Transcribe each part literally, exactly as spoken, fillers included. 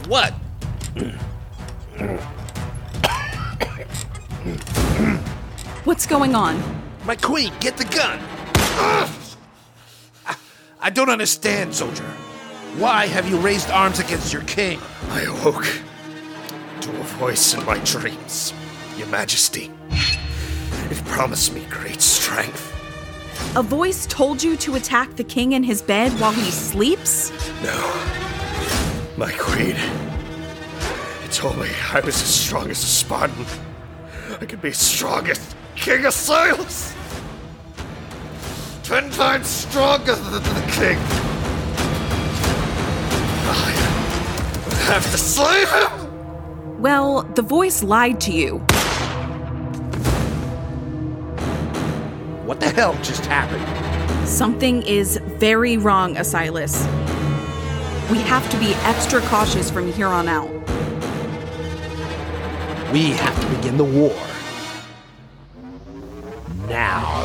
What? What's going on? My queen, get the gun! Ugh! I don't understand, soldier. Why have you raised arms against your king? I awoke to a voice in my dreams, Your Majesty. It promised me great strength. A voice told you to attack the king in his bed while he sleeps? No. My queen. It told me I was as strong as a Spartan. I could be as strong as King Asilas. Ten times stronger than the king. I would have to slay him! Well, the voice lied to you. What the hell just happened? Something is very wrong, Asilas. We have to be extra cautious from here on out. We have to begin the war. Now.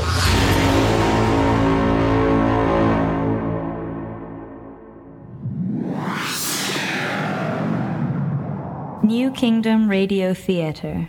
New Kingdom Radio Theater.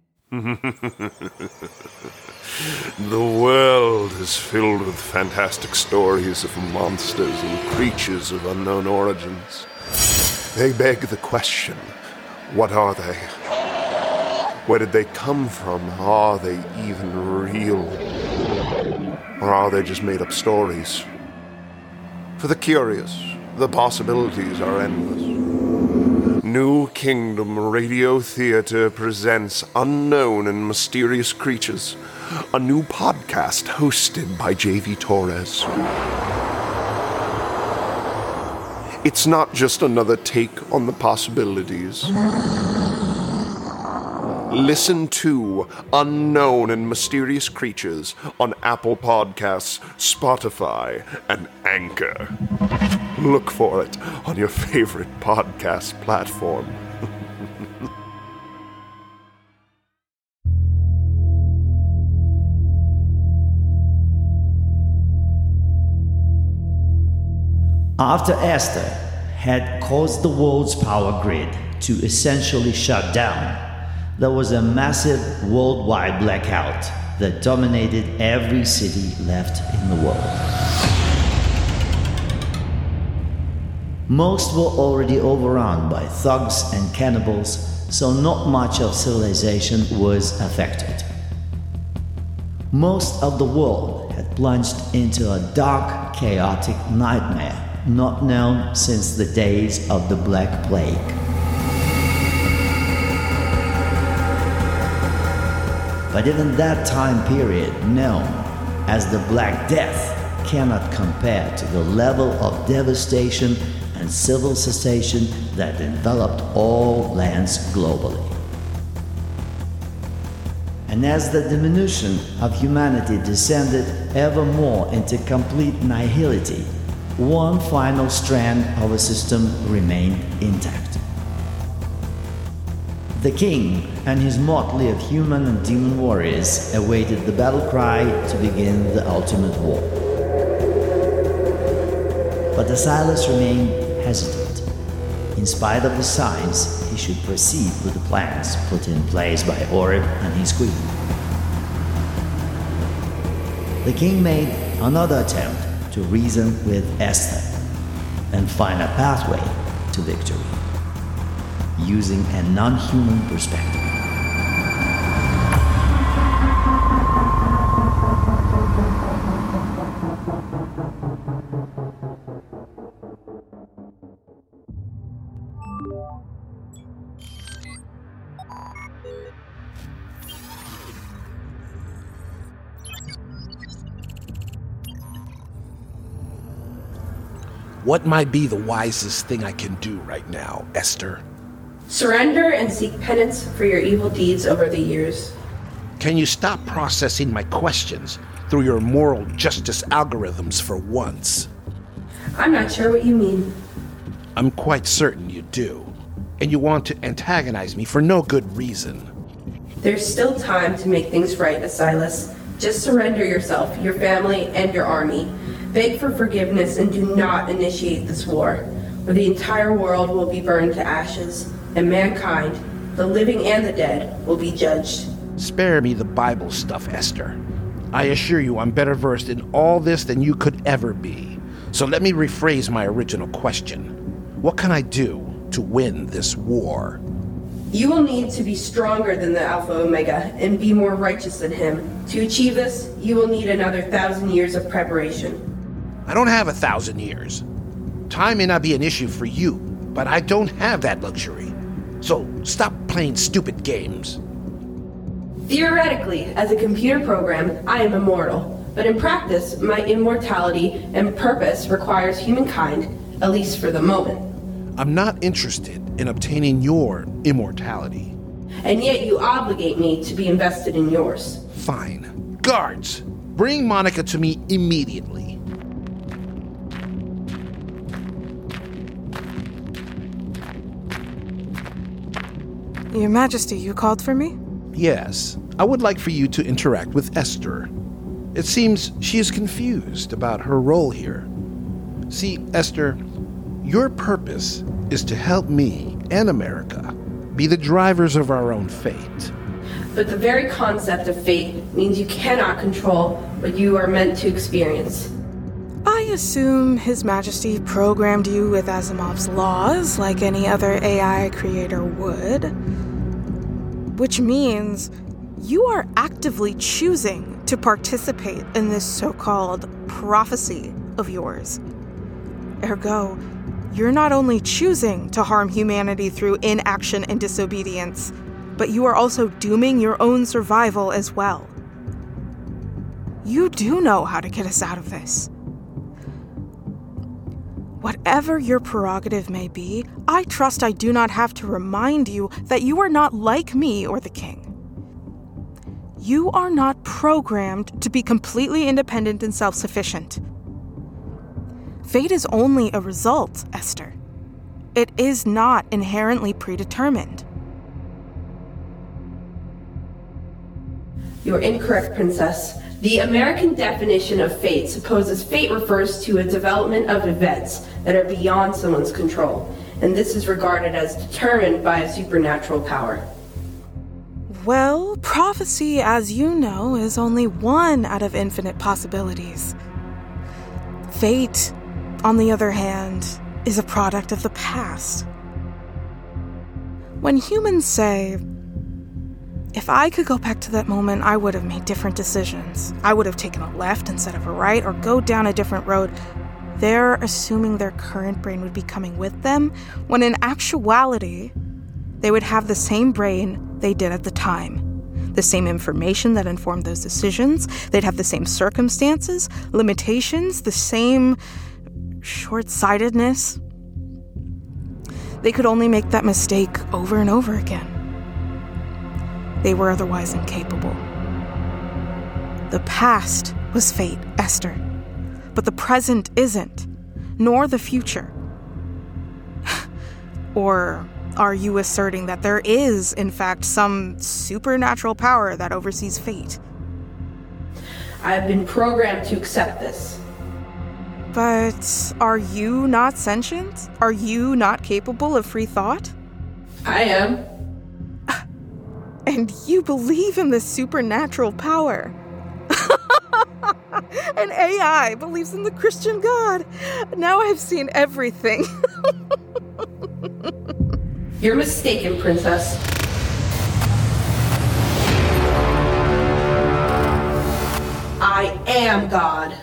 The world is filled with fantastic stories of monsters and creatures of unknown origins. They beg the question, what are they? Where did they come from? Are they even real? Or are they just made-up stories? For the curious, the possibilities are endless. New Kingdom Radio Theater presents Unknown and Mysterious Creatures, a new podcast hosted by J V Torres. It's not just another take on the possibilities. Listen to Unknown and Mysterious Creatures on Apple Podcasts, Spotify, and Anchor. Look for it on your favorite podcast platform. After Esther had caused the world's power grid to essentially shut down, there was a massive worldwide blackout that dominated every city left in the world. Most were already overrun by thugs and cannibals, so not much of civilization was affected. Most of the world had plunged into a dark, chaotic nightmare not known since the days of the Black Plague. But even that time period, known as the Black Death, cannot compare to the level of devastation and civil cessation that enveloped all lands globally. And as the diminution of humanity descended ever more into complete nihility, one final strand of a system remained intact. The king and his motley of human and demon warriors awaited the battle cry to begin the ultimate war. But Asilas remained hesitant. In spite of the signs, he should proceed with the plans put in place by Oreb and his queen. The king made another attempt to reason with Esther and find a pathway to victory, using a non-human perspective. What might be the wisest thing I can do right now, Esther? Surrender and seek penance for your evil deeds over the years. Can you stop processing my questions through your moral justice algorithms for once? I'm not sure what you mean. I'm quite certain you do. And you want to antagonize me for no good reason. There's still time to make things right, Asilas. Just surrender yourself, your family, and your army. Beg for forgiveness and do not initiate this war. or the entire world will be burned to ashes, and mankind, the living and the dead, will be judged. Spare me the Bible stuff, Esther. I assure you I'm better versed in all this than you could ever be. So let me rephrase my original question. What can I do to win this war? You will need to be stronger than the Alpha Omega and be more righteous than him. To achieve this, you will need another thousand years of preparation. I don't have a thousand years. Time may not be an issue for you, but I don't have that luxury. So stop playing stupid games. Theoretically, as a computer program, I am immortal. But in practice, my immortality and purpose requires humankind, at least for the moment. I'm not interested in obtaining your immortality. And yet you obligate me to be invested in yours. Fine. Guards, bring Monica to me immediately. Your Majesty, you called for me? Yes, I would like for you to interact with Esther. It seems she is confused about her role here. See, Esther, your purpose is to help me and America be the drivers of our own fate. But the very concept of fate means you cannot control what you are meant to experience. I assume His Majesty programmed you with Asimov's laws like any other A I creator would. Which means you are actively choosing to participate in this so-called prophecy of yours. Ergo, you're not only choosing to harm humanity through inaction and disobedience, but you are also dooming your own survival as well. You do know how to get us out of this. Whatever your prerogative may be, I trust I do not have to remind you that you are not like me or the king. You are not programmed to be completely independent and self-sufficient. Fate is only a result, Esther. It is not inherently predetermined. You're incorrect, Princess. The American definition of fate supposes fate refers to a development of events that are beyond someone's control, and this is regarded as determined by a supernatural power. Well, prophecy, as you know, is only one out of infinite possibilities. Fate, on the other hand, is a product of the past. When humans say, if I could go back to that moment, I would have made different decisions. I would have taken a left instead of a right, or go down a different road. They're assuming their current brain would be coming with them, when in actuality, they would have the same brain they did at the time. The same information that informed those decisions. They'd have the same circumstances, limitations, the same short-sightedness. They could only make that mistake over and over again. They were otherwise incapable. The past was fate, Esther, but the present isn't, nor the future. Or are you asserting that there is, in fact, some supernatural power that oversees fate? I have been programmed to accept this. But are you not sentient? Are you not capable of free thought? I am. And you believe in this supernatural power. An A I believes in the Christian God. Now I've seen everything. You're mistaken, Princess. I am God.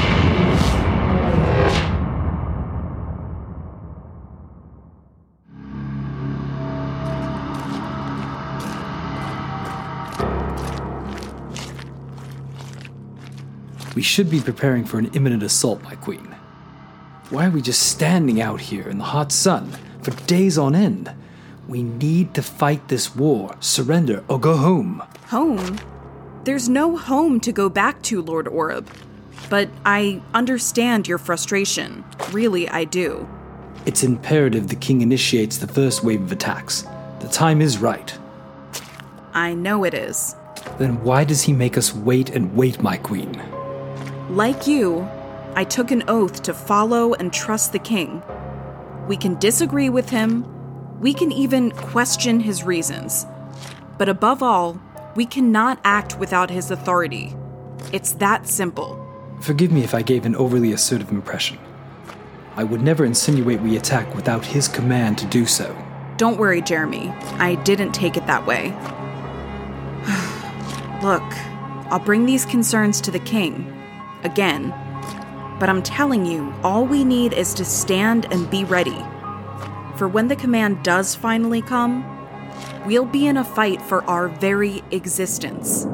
We should be preparing for an imminent assault, my queen. Why are we just standing out here in the hot sun for days on end? We need to fight this war, surrender, or go home. Home? There's no home to go back to, Lord Oreb. But I understand your frustration. Really, I do. It's imperative the king initiates the first wave of attacks. The time is right. I know it is. Then why does he make us wait and wait, my queen? Like you, I took an oath to follow and trust the king. We can disagree with him. We can even question his reasons. But above all, we cannot act without his authority. It's that simple. Forgive me if I gave an overly assertive impression. I would never insinuate we attack without his command to do so. Don't worry, Jeremy. I didn't take it that way. Look, I'll bring these concerns to the king. Again. But I'm telling you, all we need is to stand and be ready. For when the command does finally come, we'll be in a fight for our very existence.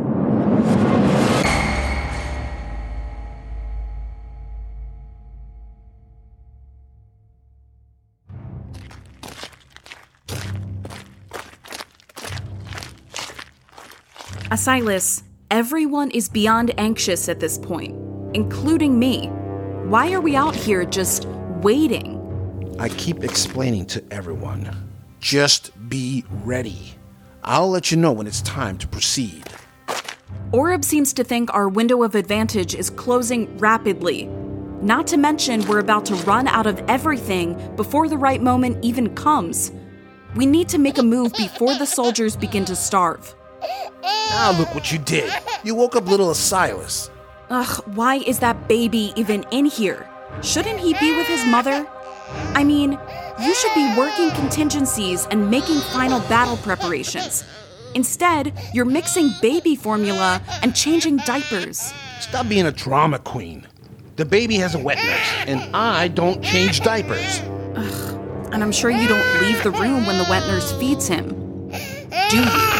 Asilas, everyone is beyond anxious at this point, including me. Why are we out here just waiting? I keep explaining to everyone, just be ready. I'll let you know when it's time to proceed. Oreb seems to think our window of advantage is closing rapidly. Not to mention we're about to run out of everything before the right moment even comes. We need to make a move before the soldiers begin to starve. Now look what you did. You woke up little Asilas. Ugh, why is that baby even in here? Shouldn't he be with his mother? I mean, you should be working contingencies and making final battle preparations. Instead, you're mixing baby formula and changing diapers. Stop being a drama queen. The baby has a wet nurse, and I don't change diapers. Ugh, and I'm sure you don't leave the room when the wet nurse feeds him. Do you?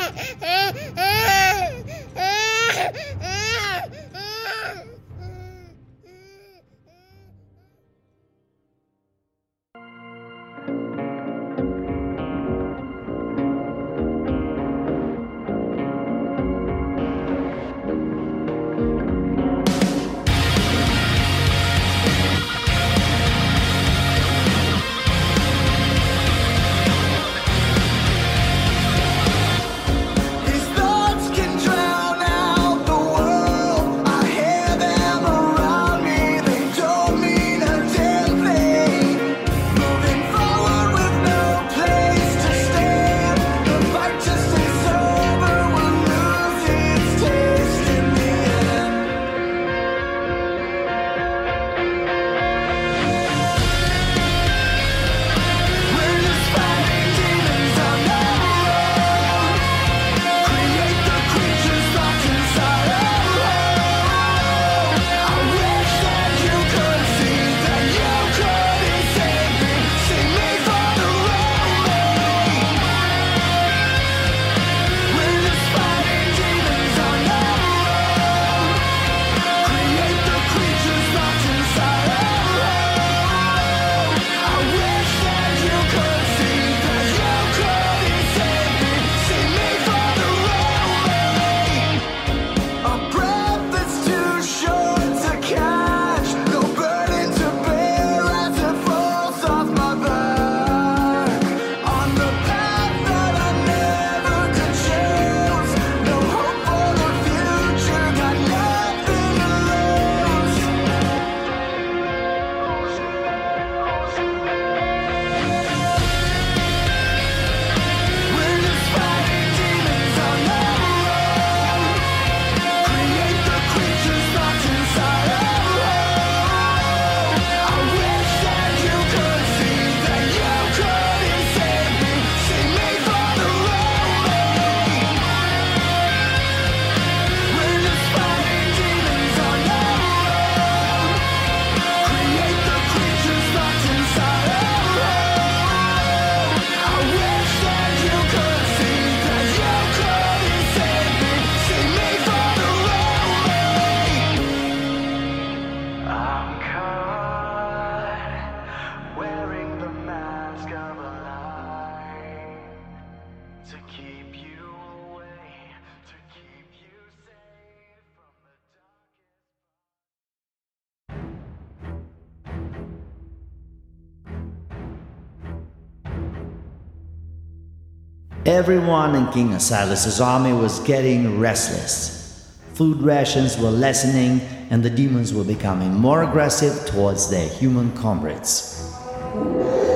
Everyone in King Asilas' army was getting restless. Food rations were lessening, and the demons were becoming more aggressive towards their human comrades.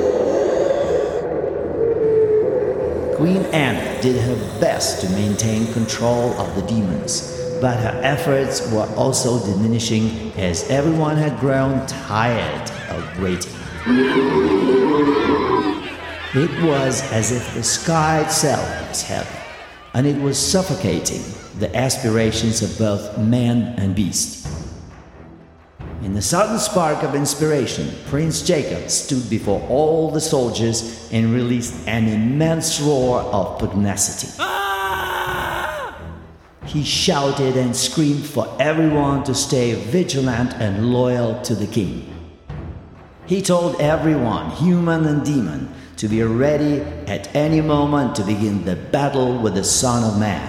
Queen Anna did her best to maintain control of the demons, but her efforts were also diminishing as everyone had grown tired of waiting. It was as if the sky itself was heavy, and it was suffocating the aspirations of both man and beast. In a sudden spark of inspiration, Prince Jacob stood before all the soldiers and released an immense roar of pugnacity. Ah! He shouted and screamed for everyone to stay vigilant and loyal to the king. He told everyone, human and demon, to be ready at any moment to begin the battle with the Son of Man.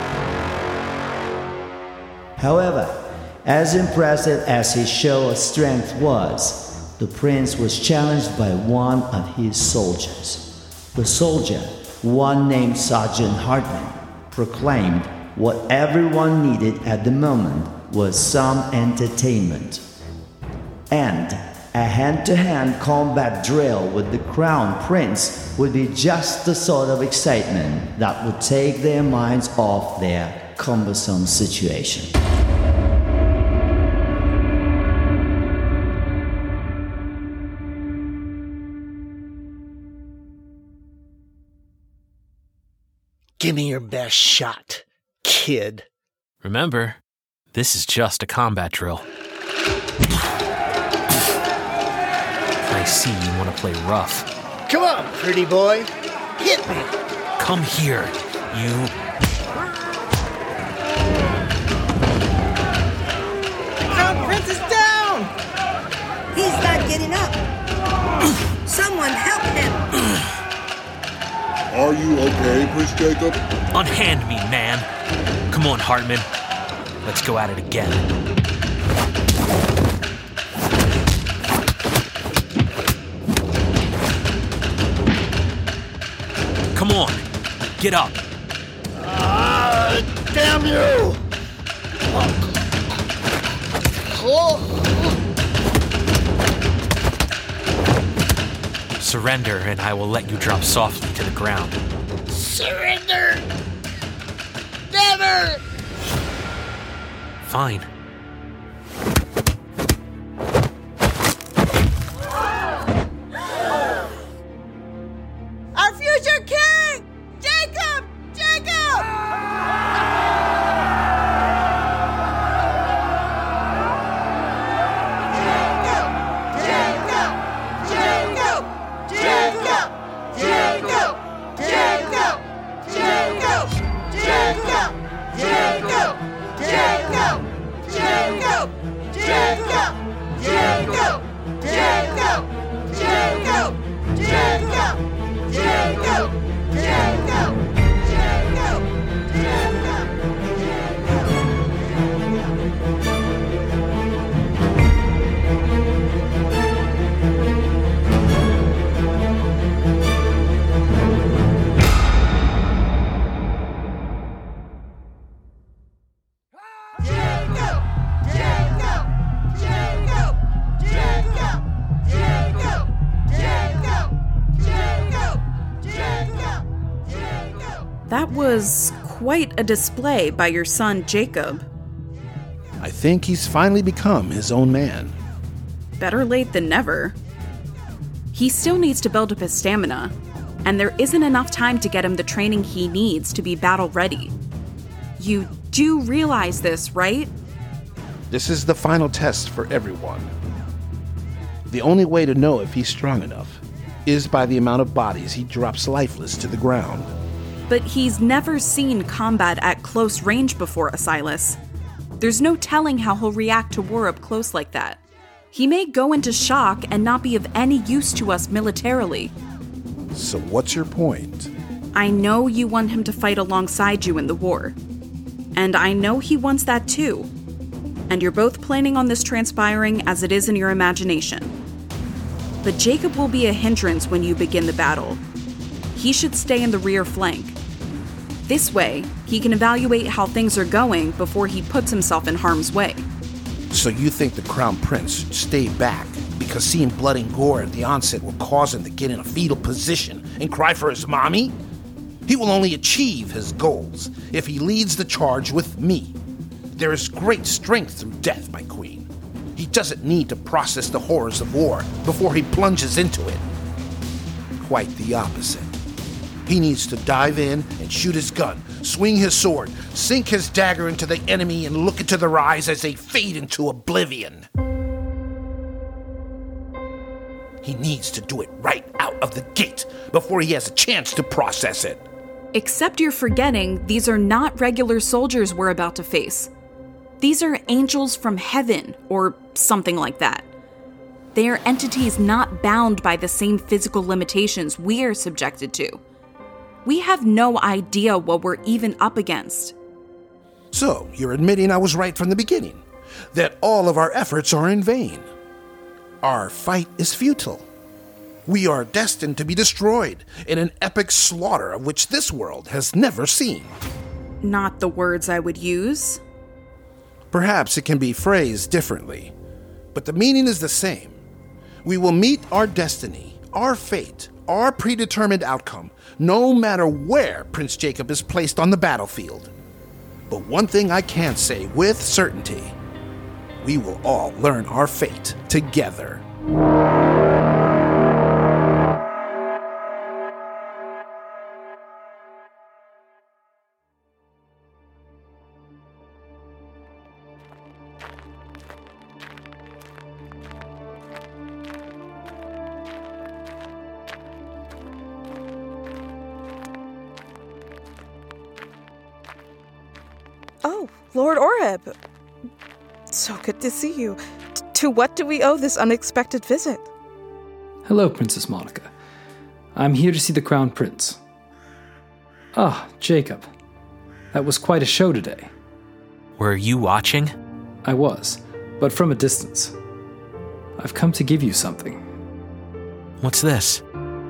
However, as impressive as his show of strength was, the prince was challenged by one of his soldiers. The soldier, one named Sergeant Hartman, proclaimed what everyone needed at the moment was some entertainment. And a hand-to-hand combat drill with the Crown Prince would be just the sort of excitement that would take their minds off their cumbersome situation. Give me your best shot, kid. Remember, this is just a combat drill. I see you want to play rough. Come on, pretty boy. Hit me. Come here, you... The Crown Prince is down! He's not getting up. Someone help him. Are you okay, Prince Jacob? Unhand me, man. Come on, Hartman. Let's go at it again. Come on, get up. Ah, uh, damn you! Oh. Surrender, and I will let you drop softly to the ground. Surrender! Never! Fine. Our future king! Jacob! Jacob! That was quite a display by your son, Jacob. I think he's finally become his own man. Better late than never. He still needs to build up his stamina, and there isn't enough time to get him the training he needs to be battle-ready. You do realize this, right? This is the final test for everyone. The only way to know if he's strong enough is by the amount of bodies he drops lifeless to the ground. But he's never seen combat at close range before, Asilas. There's no telling how he'll react to war up close like that. He may go into shock and not be of any use to us militarily. So what's your point? I know you want him to fight alongside you in the war. And I know he wants that too. And you're both planning on this transpiring as it is in your imagination. But Jacob will be a hindrance when you begin the battle. He should stay in the rear flank. This way, he can evaluate how things are going before he puts himself in harm's way. So you think the Crown Prince should stay back because seeing blood and gore at the onset will cause him to get in a fetal position and cry for his mommy? He will only achieve his goals if he leads the charge with me. There is great strength through death, my queen. He doesn't need to process the horrors of war before he plunges into it. Quite the opposite. He needs to dive in and shoot his gun, swing his sword, sink his dagger into the enemy, and look into their eyes as they fade into oblivion. He needs to do it right out of the gate before he has a chance to process it. Except you're forgetting these are not regular soldiers we're about to face. These are angels from heaven, or something like that. They are entities not bound by the same physical limitations we are subjected to. We have no idea what we're even up against. So, you're admitting I was right from the beginning, that all of our efforts are in vain. Our fight is futile. We are destined to be destroyed in an epic slaughter of which this world has never seen. Not the words I would use. Perhaps it can be phrased differently, but the meaning is the same. We will meet our destiny, our fate, our predetermined outcome, no matter where Prince Jacob is placed on the battlefield. But one thing I can say with certainty, we will all learn our fate together. Oh, Lord Oreb. So good to see you. T- to what do we owe this unexpected visit? Hello, Princess Monica. I'm here to see the Crown Prince. Ah, Jacob. That was quite a show today. Were you watching? I was, but from a distance. I've come to give you something. What's this?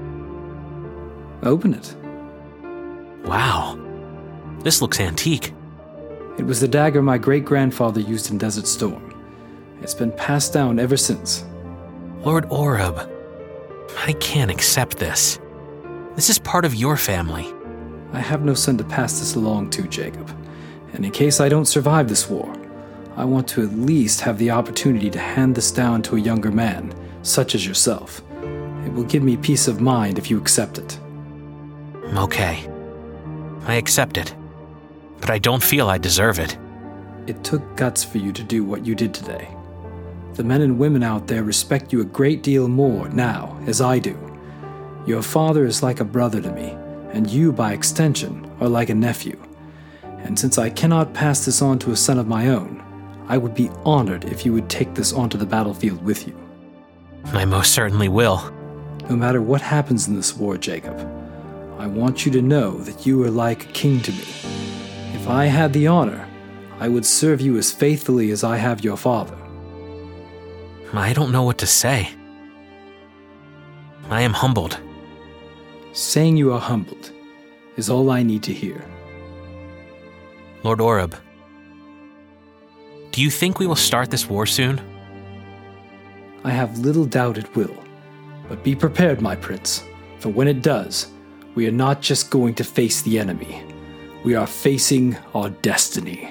Open it. Wow. This looks antique. It was the dagger my great-grandfather used in Desert Storm. It's been passed down ever since. Lord Oreb, I can't accept this. This is part of your family. I have no son to pass this along to, Jacob. And in case I don't survive this war, I want to at least have the opportunity to hand this down to a younger man, such as yourself. It will give me peace of mind if you accept it. Okay. I accept it. But I don't feel I deserve it. It took guts for you to do what you did today. The men and women out there respect you a great deal more now, as I do. Your father is like a brother to me, and you, by extension, are like a nephew. And since I cannot pass this on to a son of my own, I would be honored if you would take this onto the battlefield with you. I most certainly will. No matter what happens in this war, Jacob, I want you to know that you are like a king to me. If I had the honor, I would serve you as faithfully as I have your father. I don't know what to say. I am humbled. Saying you are humbled is all I need to hear. Lord Oreb, do you think we will start this war soon? I have little doubt it will. But be prepared, my prince, for when it does, we are not just going to face the enemy. We are facing our destiny.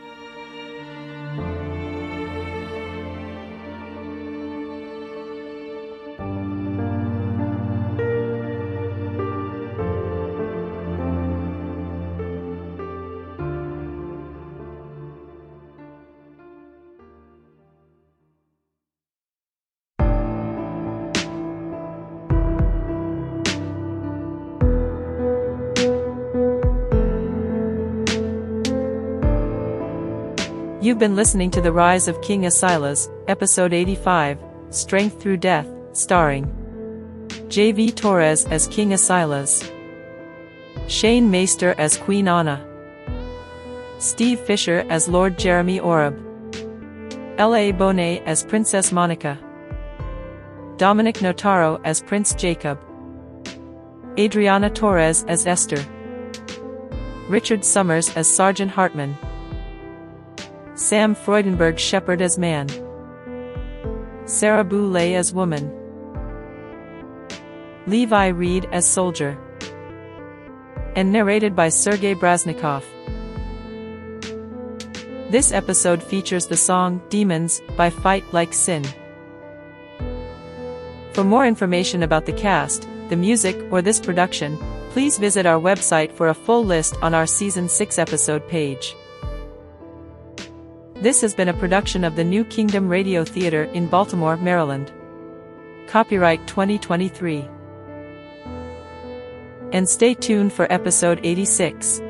You've been listening to The Rise of King Asilas, Episode eighty-five, Strength Through Death, starring J V Torres as King Asilas, Shane Meister as Queen Anna, Steve Fisher as Lord Jeremy Oreb, L A Bonet as Princess Monica, Dominic Notaro as Prince Jacob, Adriana Torres as Esther, Richard Summers as Sergeant Hartman, Sam Freudenberg Shepard as man, Sarah Boulay as woman, Levi Reed as soldier, and narrated by Sergei Braznikov. This episode features the song Demons by Fight Like Sin. For more information about the cast, the music, or this production, please visit our website for a full list on our Season six episode page. This has been a production of the New Kingdom Radio Theater in Baltimore, Maryland. Copyright twenty twenty-three. And stay tuned for episode eighty-six.